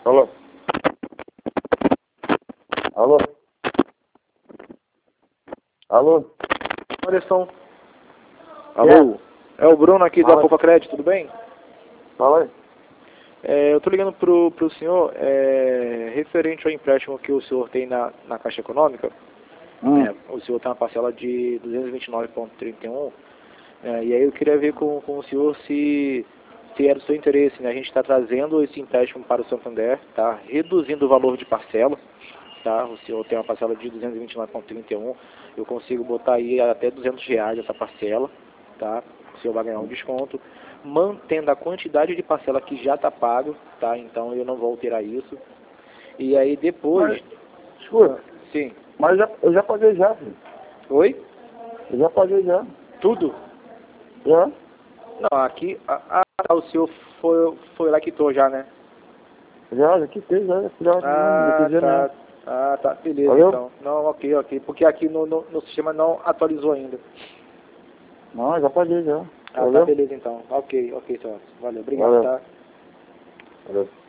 Alô? Alô? Alô? Anderson. Alô? É o Bruno aqui da Fala. Poupa Crédito, tudo bem? Fala aí. Eu tô ligando pro senhor referente ao empréstimo que o senhor tem na Caixa Econômica. O senhor tem uma parcela de 229,31. E aí eu queria ver com o senhor se era do seu interesse, né? A gente está trazendo esse empréstimo para o Santander, tá? Reduzindo o valor de parcela, tá? O senhor tem uma parcela de 229,31. Eu consigo botar aí até R$200 essa parcela, tá? O senhor vai ganhar um desconto, mantendo a quantidade de parcela que já está pago, tá? Então eu não vou alterar isso. E aí depois... Escuta, Sim. mas eu já paguei já, filho. Oi? Eu já paguei já. Tudo? Já? Não, aqui... o senhor foi lá que quitou já, né? Já quitei, já quis Tá. não. Tá, beleza. Valeu? Então. Não, ok. Porque aqui no sistema não atualizou ainda. Não, já paguei já. Tá, Valeu? beleza então. Ok, senhor. Valeu, obrigado, Valeu. tá? Valeu.